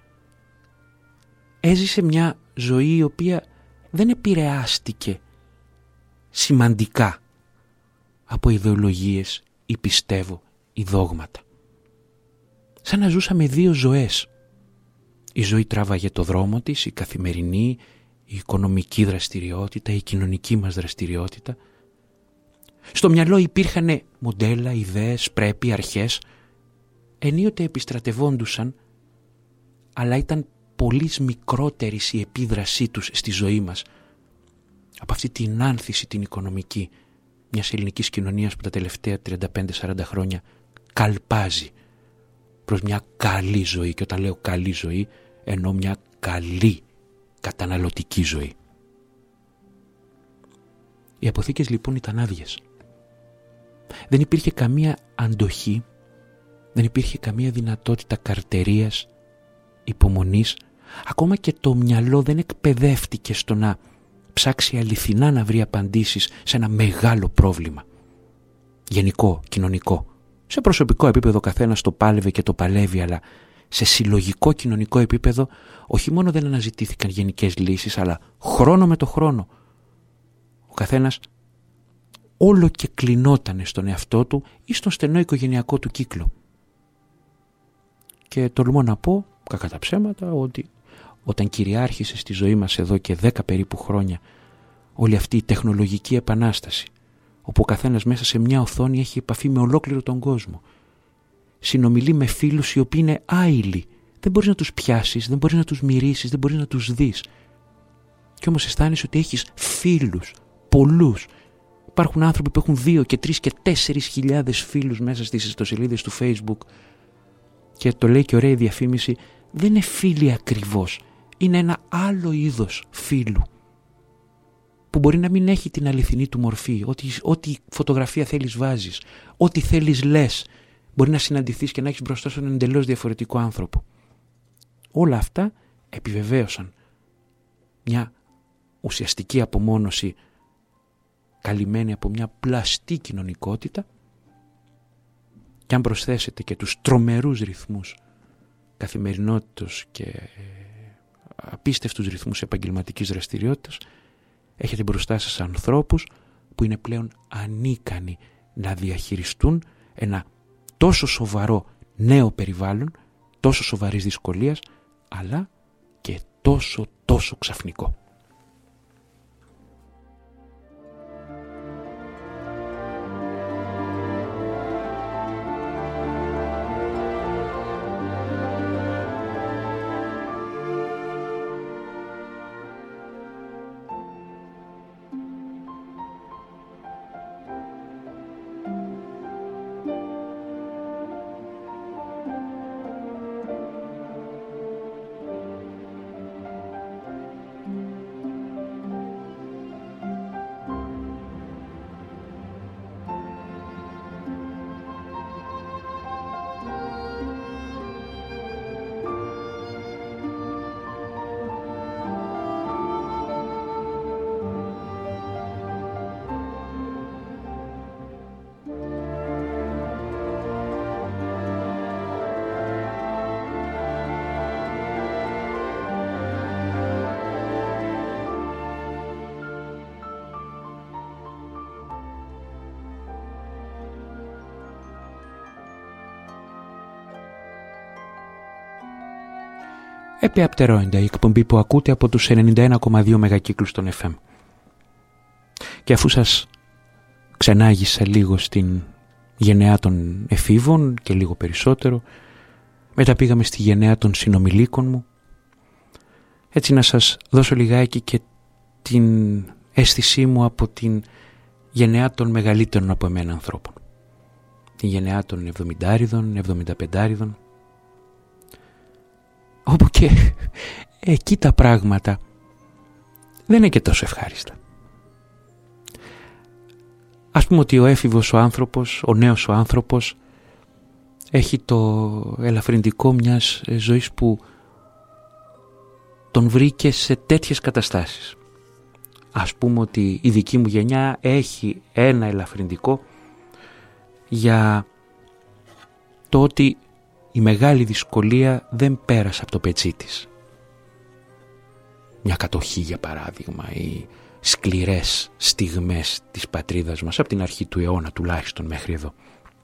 έζησε μια ζωή η οποία δεν επηρεάστηκε σημαντικά από ιδεολογίες ή πιστεύω ή δόγματα. Σαν να ζούσαμε δύο ζωές. Η ζωή τράβαγε το δρόμο της, η καθημερινή, η οικονομική δραστηριότητα, η κοινωνική μας δραστηριότητα. Στο μυαλό υπήρχαν μοντέλα, ιδέες, πρέπει, αρχές. Ενίοτε επιστρατευόντουσαν, αλλά ήταν πολύ μικρότερη η επίδρασή τους στη ζωή μας από αυτή την άνθηση την οικονομική μιας ελληνικής κοινωνίας που τα τελευταία 35-40 χρόνια καλπάζει προς μια καλή ζωή. Και όταν λέω καλή ζωή, εννοώ μια καλή καταναλωτική ζωή. Οι αποθήκες λοιπόν ήταν άδειες. Δεν υπήρχε καμία αντοχή, δεν υπήρχε καμία δυνατότητα καρτερίας, υπομονής. Ακόμα και το μυαλό δεν εκπαιδεύτηκε στο να ψάξει αληθινά να βρει απαντήσεις σε ένα μεγάλο πρόβλημα. Γενικό, κοινωνικό. Σε προσωπικό επίπεδο καθένας το πάλευε και το παλεύει, αλλά σε συλλογικό κοινωνικό επίπεδο όχι μόνο δεν αναζητήθηκαν γενικές λύσεις, αλλά χρόνο με το χρόνο ο καθένας όλο και κλεινότανε στον εαυτό του ή στον στενό οικογενειακό του κύκλο. Και τολμώ να πω, κακά τα ψέματα, ότι όταν κυριάρχησε στη ζωή μας εδώ και 10 περίπου χρόνια όλη αυτή η τεχνολογική επανάσταση, όπου ο καθένας μέσα σε μια οθόνη έχει επαφή με ολόκληρο τον κόσμο. Συνομιλεί με φίλους οι οποίοι είναι άειλοι. Δεν μπορείς να τους πιάσεις, δεν μπορείς να τους μυρίσεις, δεν μπορείς να τους δεις. Κι όμως αισθάνεσαι ότι έχεις φίλους, πολλούς. Υπάρχουν άνθρωποι που έχουν 2 και 3 και 4.000 φίλους μέσα στις ιστοσελίδες του Facebook. Και το λέει και ωραία η διαφήμιση, δεν είναι φίλοι ακριβώς. Είναι ένα άλλο είδος φίλου, που μπορεί να μην έχει την αληθινή του μορφή. Ό,τι φωτογραφία θέλεις βάζεις, ό,τι θέλεις λες. Μπορεί να συναντηθείς και να έχεις μπροστά σου έναν εντελώς διαφορετικό άνθρωπο. Όλα αυτά επιβεβαίωσαν μια ουσιαστική απομόνωση καλυμμένη από μια πλαστή κοινωνικότητα, και αν προσθέσετε και τους τρομερούς ρυθμούς καθημερινότητας και απίστευτους ρυθμούς επαγγελματικής δραστηριότητας, έχετε μπροστά σας ανθρώπους που είναι πλέον ανίκανοι να διαχειριστούν ένα τόσο σοβαρό νέο περιβάλλον, τόσο σοβαρής δυσκολίας, αλλά και τόσο ξαφνικό. Επεαπτερόιντα, η εκπομπή που ακούτε από τους 91,2 μεγακύκλους των FM. Και αφού σας ξενάγησα λίγο στην γενεά των εφήβων και λίγο περισσότερο, μετά πήγαμε στη γενεά των συνομιλίκων μου, έτσι να σας δώσω λιγάκι και την αίσθησή μου από την γενεά των μεγαλύτερων από εμένα ανθρώπων. Την γενεά των 70'ιδων, 75'ιδων, όπου και εκεί τα πράγματα δεν είναι και τόσο ευχάριστα. Ας πούμε ότι ο έφηβος ο άνθρωπος, ο νέος ο άνθρωπος, έχει το ελαφρυντικό μιας ζωής που τον βρήκε σε τέτοιες καταστάσεις. Ας πούμε ότι η δική μου γενιά έχει ένα ελαφρυντικό για το ότι η μεγάλη δυσκολία δεν πέρασε από το πετσί της. Μια κατοχή, για παράδειγμα, οι σκληρές στιγμές της πατρίδας μας από την αρχή του αιώνα τουλάχιστον μέχρι εδώ.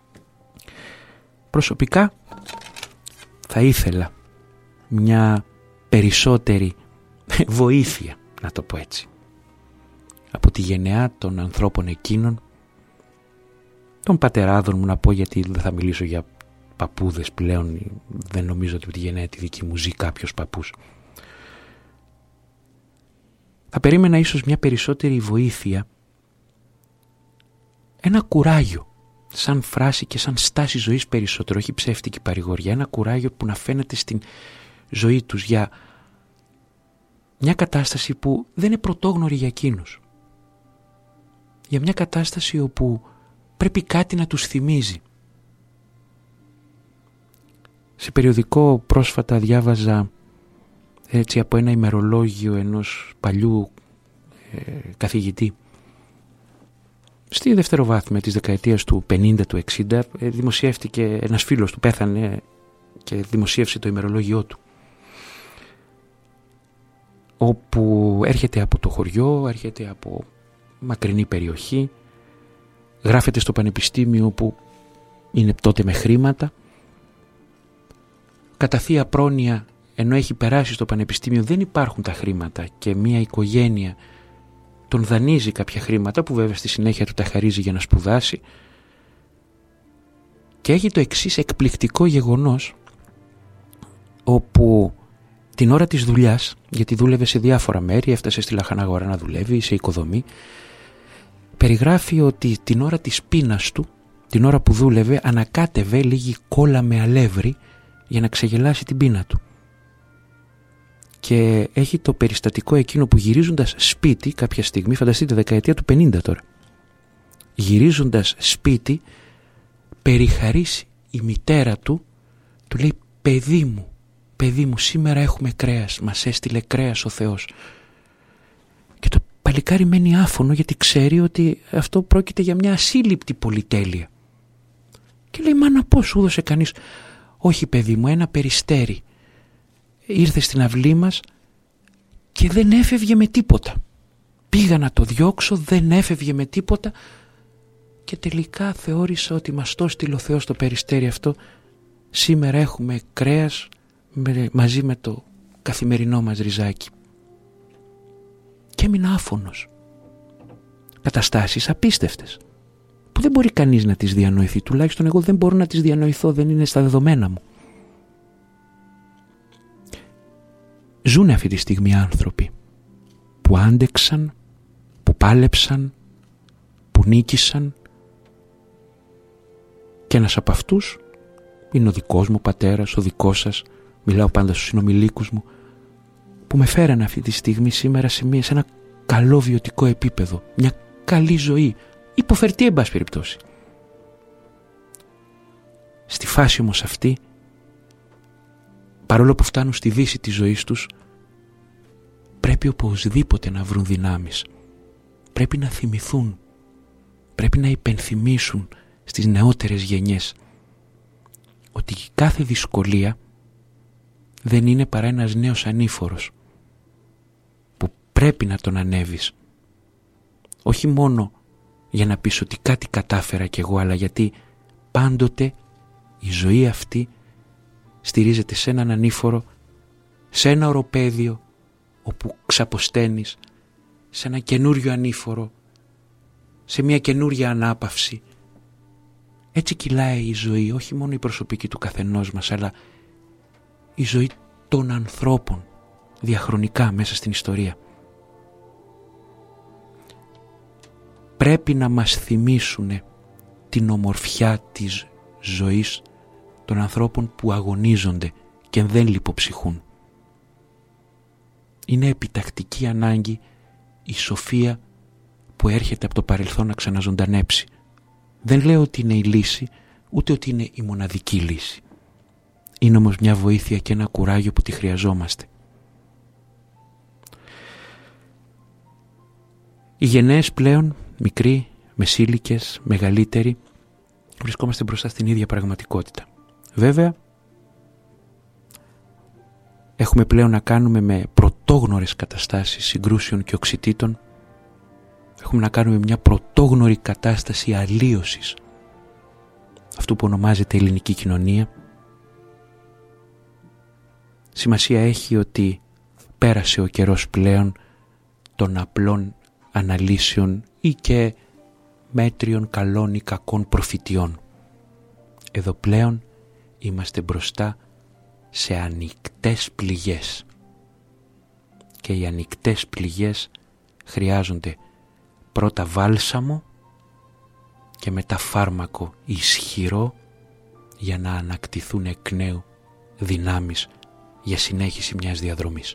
Προσωπικά θα ήθελα μια περισσότερη βοήθεια, να το πω έτσι, από τη γενεά των ανθρώπων εκείνων, των πατεράδων μου να πω, γιατί δεν θα μιλήσω για παππούδες πλέον, δεν νομίζω ότι τη γενναία τη δική μου ζει κάποιος παππούς. Θα περίμενα ίσως μια περισσότερη βοήθεια, ένα κουράγιο, σαν φράση και σαν στάση ζωής περισσότερο, όχι ψεύτικη παρηγοριά, ένα κουράγιο που να φαίνεται στην ζωή τους για μια κατάσταση που δεν είναι πρωτόγνωρη για εκείνους. Για μια κατάσταση όπου πρέπει κάτι να τους θυμίζει. Σε περιοδικό πρόσφατα διάβαζα έτσι από ένα ημερολόγιο ενός παλιού καθηγητή στη δευτεροβάθμια της δεκαετίας του 50 του 60. Δημοσιεύτηκε, ένας φίλος του πέθανε και δημοσίευσε το ημερολόγιό του, όπου έρχεται από το χωριό, έρχεται από μακρινή περιοχή, γράφεται στο πανεπιστήμιο που είναι τότε με χρήματα. Κατά θεία πρόνοια, ενώ έχει περάσει στο πανεπιστήμιο, δεν υπάρχουν τα χρήματα και μια οικογένεια τον δανείζει κάποια χρήματα που βέβαια στη συνέχεια του τα χαρίζει για να σπουδάσει, και έχει το εξής εκπληκτικό γεγονός, όπου την ώρα της δουλειάς, γιατί δούλευε σε διάφορα μέρη, έφτασε στη Λαχαναγορά να δουλεύει, σε οικοδομή, περιγράφει ότι την ώρα της πείνας του, την ώρα που δούλευε, ανακάτευε λίγη κόλλα με αλεύρι για να ξεγελάσει την πείνα του. Και έχει το περιστατικό εκείνο που γυρίζοντας σπίτι κάποια στιγμή, φανταστείτε δεκαετία του 50 τώρα, γυρίζοντας σπίτι, περιχαρίσει η μητέρα του, του λέει παιδί μου, σήμερα έχουμε κρέας, μας έστειλε κρέας ο Θεός. Και το παλικάρι μένει άφωνο, γιατί ξέρει ότι αυτό πρόκειται για μια ασύλληπτη πολυτέλεια. Και λέει, μάνα, πώς σου έδωσε κανείς? Όχι παιδί μου, ένα περιστέρι ήρθε στην αυλή μας και δεν έφευγε με τίποτα. Πήγα να το διώξω, δεν έφευγε με τίποτα και τελικά θεώρησα ότι μας το στείλε ο Θεός το περιστέρι αυτό. Σήμερα έχουμε κρέας μαζί με το καθημερινό μας ριζάκι. Και έμεινα άφωνος. Καταστάσεις απίστευτες που δεν μπορεί κανείς να τις διανοηθεί. Τουλάχιστον εγώ δεν μπορώ να τις διανοηθώ, δεν είναι στα δεδομένα μου. Ζουνε αυτή τη στιγμή άνθρωποι που άντεξαν, που πάλεψαν, που νίκησαν, και ένας από αυτούς είναι ο δικός μου πατέρας, ο δικός σας, μιλάω πάντα στους συνομιλίκους μου, που με φέρανε αυτή τη στιγμή σήμερα σε ένα καλό βιωτικό επίπεδο, μια καλή ζωή, υποφερτή εν πάση περιπτώσει. Στη φάση όμως αυτή, παρόλο που φτάνουν στη δύση της ζωής τους, πρέπει οπωσδήποτε να βρουν δυνάμεις. Πρέπει να θυμηθούν, πρέπει να υπενθυμίσουν στις νεότερες γενιές ότι κάθε δυσκολία δεν είναι παρά ένας νέος ανήφορος που πρέπει να τον ανέβεις. Όχι μόνο για να πεις ότι κάτι κατάφερα κι εγώ, αλλά γιατί πάντοτε η ζωή αυτή στηρίζεται σε έναν ανήφορο, σε ένα οροπέδιο όπου ξαποσταίνεις, σε ένα καινούριο ανήφορο, σε μια καινούρια ανάπαυση. Έτσι κυλάει η ζωή, όχι μόνο η προσωπική του καθενός μας, αλλά η ζωή των ανθρώπων διαχρονικά μέσα στην ιστορία. Πρέπει να μας θυμίσουν την ομορφιά της ζωής των ανθρώπων που αγωνίζονται και δεν λιποψυχούν. Είναι επιτακτική ανάγκη η σοφία που έρχεται από το παρελθόν να ξαναζωντανέψει. Δεν λέω ότι είναι η λύση, ούτε ότι είναι η μοναδική λύση. Είναι όμως μια βοήθεια και ένα κουράγιο που τη χρειαζόμαστε. Οι γενναίες πλέον, μικροί, μεσήλικες, μεγαλύτεροι, βρισκόμαστε μπροστά στην ίδια πραγματικότητα. Βέβαια, έχουμε πλέον να κάνουμε με πρωτόγνωρες καταστάσεις συγκρούσεων και οξυτήτων. Έχουμε να κάνουμε μια πρωτόγνωρη κατάσταση αλλίωσης αυτού που ονομάζεται ελληνική κοινωνία. Σημασία έχει ότι πέρασε ο καιρός πλέον των απλών αναλύσεων ή και μέτριων καλών ή κακών προφητιών. Εδώ πλέον είμαστε μπροστά σε ανοιχτές πληγές και οι ανοιχτές πληγές χρειάζονται πρώτα βάλσαμο και μετά φάρμακο ισχυρό για να ανακτηθούν εκ νέου δυνάμεις για συνέχιση μιας διαδρομής.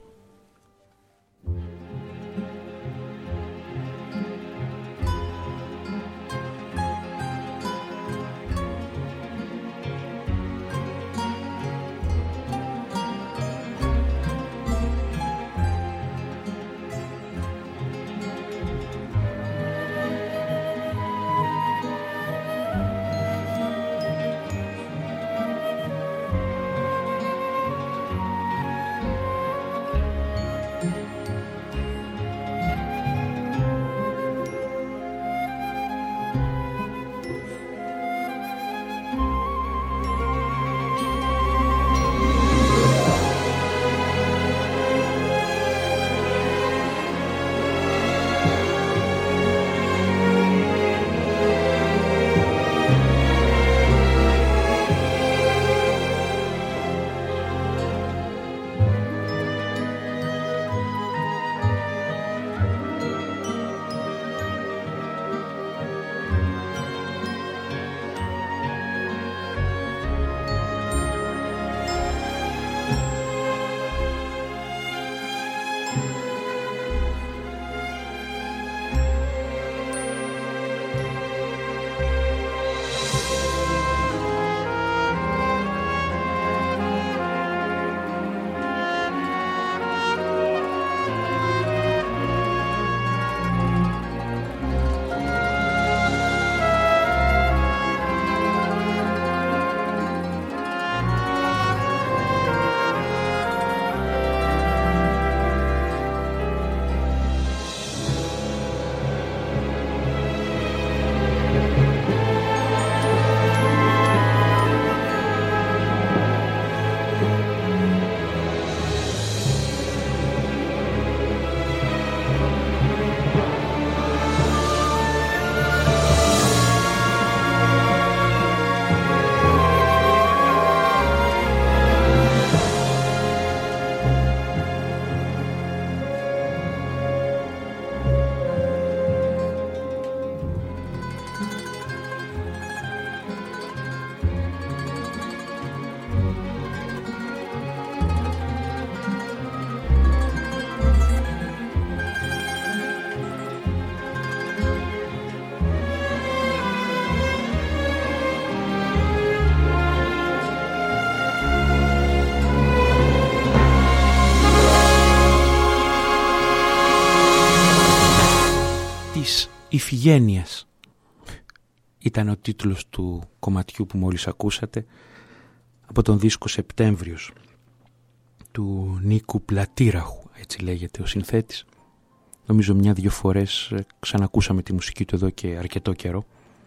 Ιφηγένειας ήταν ο τίτλος του κομματιού που μόλις ακούσατε από τον δίσκο Σεπτέμβριος του Νίκου Πλατήραχου, έτσι λέγεται ο συνθέτης. Νομίζω μια-δυο φορές ξανακούσαμε τη μουσική του εδώ και αρκετό καιρό.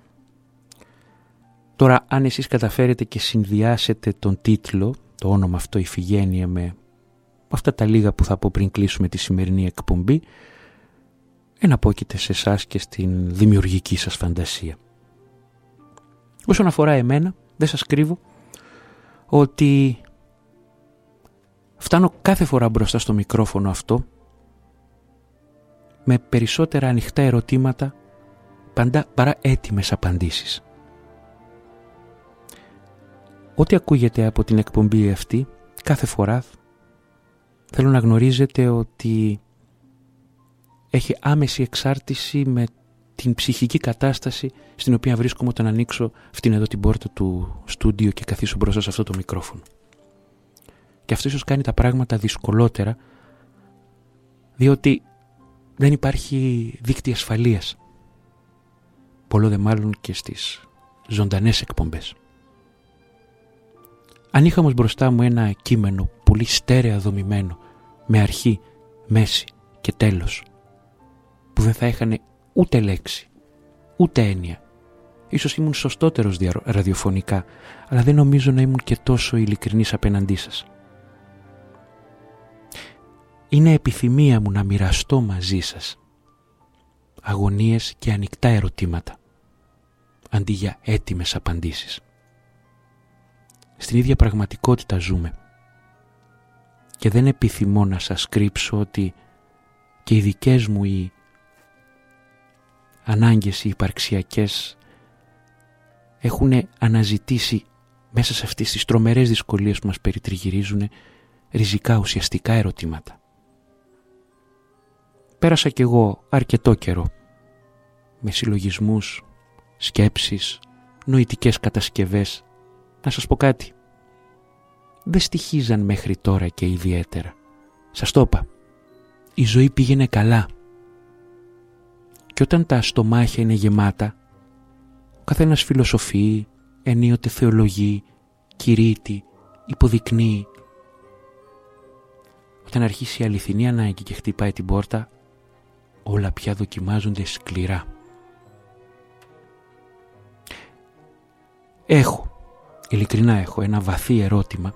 Τώρα αν εσείς καταφέρετε και συνδυάσετε τον τίτλο, το όνομα αυτό Ιφηγένεια, με αυτά τα λίγα που θα πω πριν κλείσουμε τη σημερινή εκπομπή, εναπόκειται σε εσάς και στην δημιουργική σας φαντασία. Όσον αφορά εμένα, δεν σας κρύβω ότι φτάνω κάθε φορά μπροστά στο μικρόφωνο αυτό με περισσότερα ανοιχτά ερωτήματα παρά έτοιμες απαντήσεις. Ό,τι ακούγεται από την εκπομπή αυτή, κάθε φορά θέλω να γνωρίζετε ότι έχει άμεση εξάρτηση με την ψυχική κατάσταση στην οποία βρίσκομαι όταν ανοίξω αυτήν εδώ την πόρτα του στούντιο και καθίσω μπροστά σε αυτό το μικρόφωνο. Και αυτό ίσως κάνει τα πράγματα δυσκολότερα, διότι δεν υπάρχει δίκτυο ασφαλείας. Πολλό δε μάλλον και στις ζωντανές εκπομπές. Αν είχα όμως μπροστά μου ένα κείμενο πολύ στέρεα δομημένο, με αρχή, μέση και τέλος, που δεν θα έχανε ούτε λέξη, ούτε έννοια. Ίσως ήμουν σωστότερος ραδιοφωνικά, αλλά δεν νομίζω να ήμουν και τόσο ειλικρινής απέναντί σας. Είναι επιθυμία μου να μοιραστώ μαζί σας αγωνίες και ανοιχτά ερωτήματα, αντί για έτοιμες απαντήσεις. Στην ίδια πραγματικότητα ζούμε και δεν επιθυμώ να σας κρύψω ότι και οι δικές μου οι ανάγκες οι υπαρξιακές έχουν αναζητήσει μέσα σε αυτές τις τρομερές δυσκολίες που μας περιτριγυρίζουν ριζικά ουσιαστικά ερωτήματα. Πέρασα κι εγώ αρκετό καιρό με συλλογισμούς, σκέψεις, νοητικές κατασκευές. Να σας πω κάτι, δεν στοιχίζαν μέχρι τώρα και ιδιαίτερα. Σας το είπα, η ζωή πήγαινε καλά. Και όταν τα στομάχια είναι γεμάτα, ο καθένας φιλοσοφεί, ενίοτε θεολογεί, κηρύττει, υποδεικνύει. Όταν αρχίσει η αληθινή ανάγκη και χτυπάει την πόρτα, όλα πια δοκιμάζονται σκληρά. Ειλικρινά έχω ένα βαθύ ερώτημα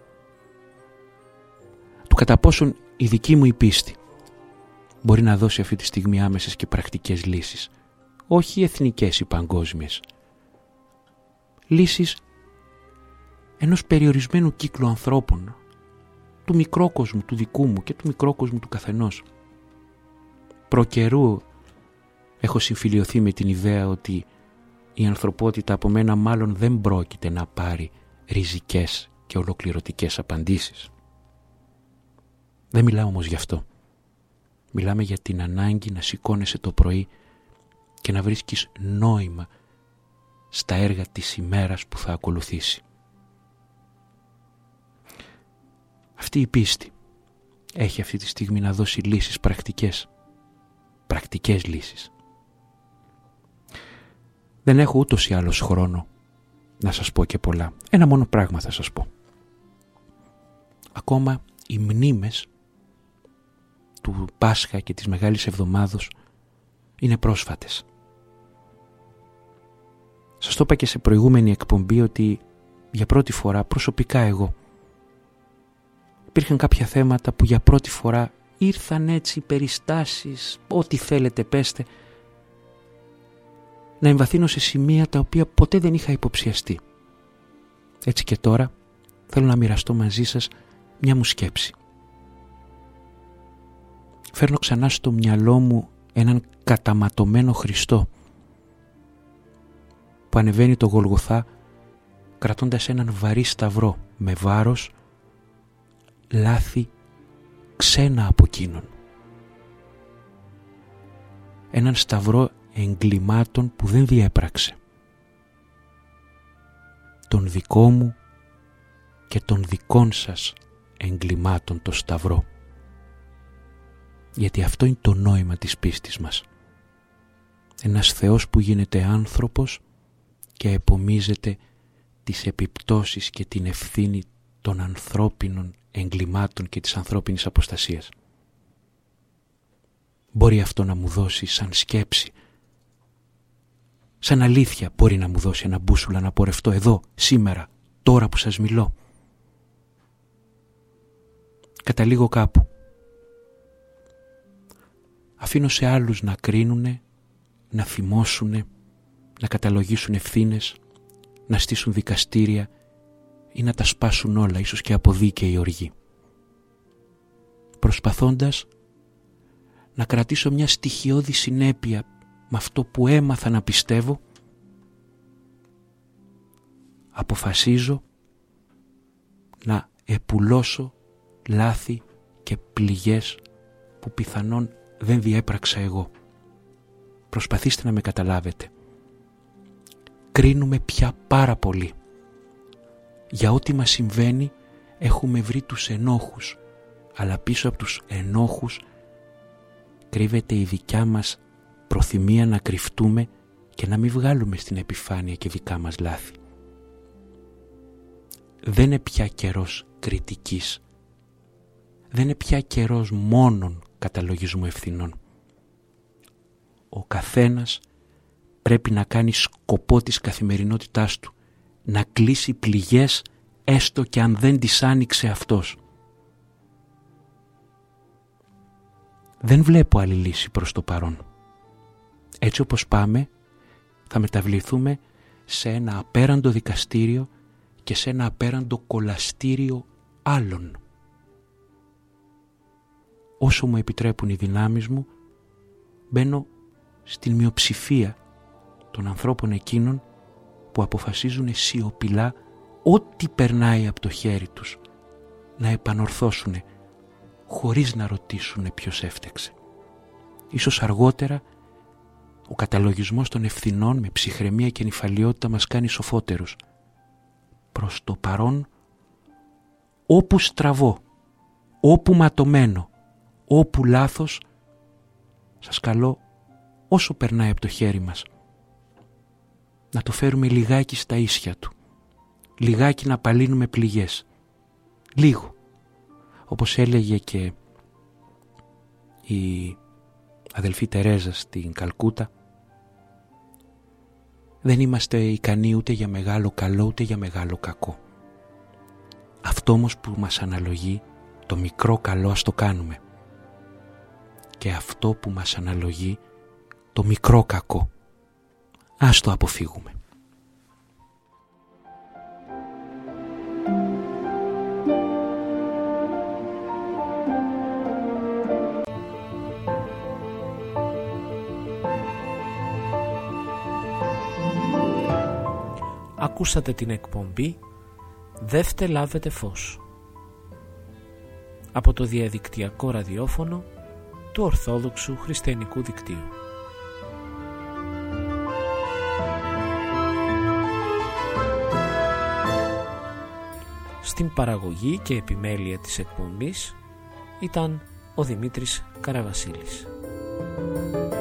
του κατά πόσον η δική μου η πίστη μπορεί να δώσει αυτή τη στιγμή άμεσες και πρακτικές λύσεις, όχι εθνικές ή παγκόσμιες. Λύσεις ενός περιορισμένου κύκλου ανθρώπων, του μικρόκοσμου του δικού μου και του μικρόκοσμου του καθενός. Προκαιρού έχω συμφιλιωθεί με την ιδέα ότι η ανθρωπότητα από μένα μάλλον δεν πρόκειται να πάρει ριζικές και ολοκληρωτικές απαντήσεις. Δεν μιλάω όμως γι' αυτό. Μιλάμε για την ανάγκη να σηκώνεσαι το πρωί και να βρίσκεις νόημα στα έργα της ημέρας που θα ακολουθήσει. Αυτή η πίστη έχει αυτή τη στιγμή να δώσει λύσεις πρακτικές λύσεις. Δεν έχω ούτως ή άλλως χρόνο να σας πω και πολλά. Ένα μόνο πράγμα θα σας πω. Ακόμα οι μνήμες του Πάσχα και της Μεγάλης Εβδομάδος είναι πρόσφατες. Σας το είπα και σε προηγούμενη εκπομπή ότι για πρώτη φορά προσωπικά εγώ υπήρχαν κάποια θέματα που για πρώτη φορά ήρθαν έτσι περιστάσεις, ό,τι θέλετε πέστε, να εμβαθύνω σε σημεία τα οποία ποτέ δεν είχα υποψιαστεί. Έτσι και τώρα θέλω να μοιραστώ μαζί σας μια μου σκέψη. Φέρνω ξανά στο μυαλό μου έναν καταματωμένο Χριστό που ανεβαίνει το Γολγοθά κρατώντας έναν βαρύ σταυρό με βάρος, λάθη ξένα από εκείνον. Έναν σταυρό εγκλημάτων που δεν διέπραξε. Τον δικό μου και των δικών σας εγκλημάτων το σταυρό. Γιατί αυτό είναι το νόημα της πίστης μας. Ένας Θεός που γίνεται άνθρωπος και επομίζεται τις επιπτώσεις και την ευθύνη των ανθρώπινων εγκλημάτων και της ανθρώπινης αποστασίας. Μπορεί αυτό να μου δώσει σαν σκέψη, σαν αλήθεια μπορεί να μου δώσει ένα μπούσουλα να πορευτώ εδώ, σήμερα, τώρα που σας μιλώ. Καταλήγω κάπου. Αφήνω σε άλλους να κρίνουνε, να θυμώσουνε, να καταλογίσουν ευθύνες, να στήσουν δικαστήρια ή να τα σπάσουν όλα, ίσως και από δίκαιη οργή. Προσπαθώντας να κρατήσω μια στοιχειώδη συνέπεια με αυτό που έμαθα να πιστεύω, αποφασίζω να επουλώσω λάθη και πληγές που πιθανόν δεν διέπραξα εγώ. Προσπαθήστε να με καταλάβετε. Κρίνουμε πια πάρα πολύ. Για ό,τι μας συμβαίνει έχουμε βρει τους ενόχους, αλλά πίσω από τους ενόχους κρύβεται η δικιά μας προθυμία να κρυφτούμε και να μην βγάλουμε στην επιφάνεια και δικά μας λάθη. Δεν είναι πια καιρός κριτικής. Δεν είναι πια καιρός μόνον καταλογισμού ευθυνών. Ο καθένας πρέπει να κάνει σκοπό της καθημερινότητάς του, να κλείσει πληγές έστω και αν δεν τις άνοιξε αυτός. Δεν βλέπω άλλη λύση προς το παρόν. Έτσι όπως πάμε θα μεταβληθούμε σε ένα απέραντο δικαστήριο και σε ένα απέραντο κολαστήριο άλλων. Όσο μου επιτρέπουν οι δυνάμεις μου, μπαίνω στην μειοψηφία των ανθρώπων εκείνων που αποφασίζουν σιωπηλά ό,τι περνάει από το χέρι τους να επανορθώσουν χωρίς να ρωτήσουν ποιος έφτεξε. Ίσως αργότερα ο καταλογισμός των ευθυνών με ψυχραιμία και νηφαλιότητα μας κάνει σοφότερους. Προς το παρόν, όπου στραβώ, όπου ματωμένο, όπου λάθος, σας καλώ όσο περνάει από το χέρι μας να το φέρουμε λιγάκι στα ίσια του, λιγάκι να απαλύνουμε πληγές, λίγο. Όπως έλεγε και η αδελφή Τερέζα στην Καλκούτα, δεν είμαστε ικανοί ούτε για μεγάλο καλό ούτε για μεγάλο κακό. Αυτό όμως που μας αναλογεί, το μικρό καλό, ας το κάνουμε. Και αυτό που μας αναλογεί, το μικρό κακό, ας το αποφύγουμε. Ακούσατε την εκπομπή «Δεύτε λάβετε φως» από το διαδικτυακό ραδιόφωνο του Ορθόδοξου Χριστιανικού Δικτύου. Στην παραγωγή και επιμέλεια της εκπομπής ήταν ο Δημήτρης Καραβασίλης.